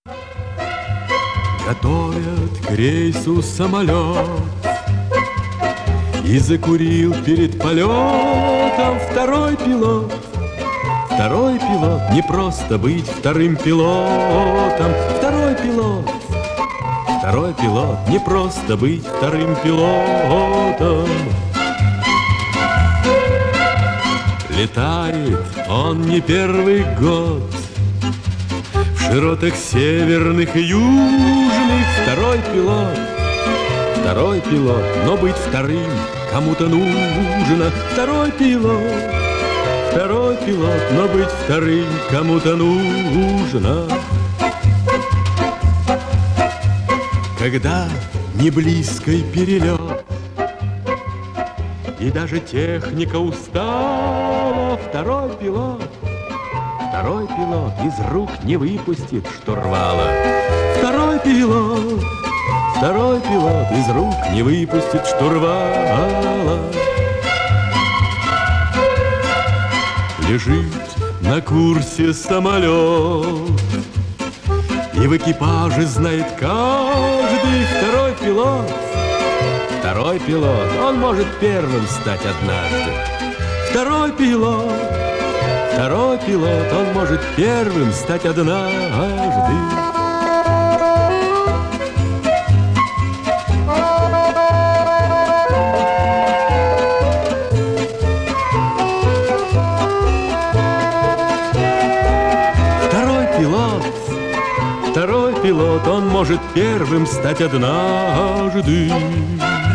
Готовят к рейсу самолет, и закурил перед полетом второй пилот. Второй пилот, не просто быть вторым пилотом. Второй пилот, не просто быть вторым пилотом. Летает он не первый год в широтах северных и южных. Второй пилот, но быть вторым кому-то нужно. Второй пилот, но быть вторым кому-то нужно. Когда не близкий перелет и даже техника устала, второй пилот из рук не выпустит штурвала. Второй пилот из рук не выпустит штурвала. Лежит на курсе самолет, и в экипаже знает каждый. Второй пилот, он может первым стать однажды. Второй пилот, он может первым стать однажды. Второй пилот, он может первым стать однажды.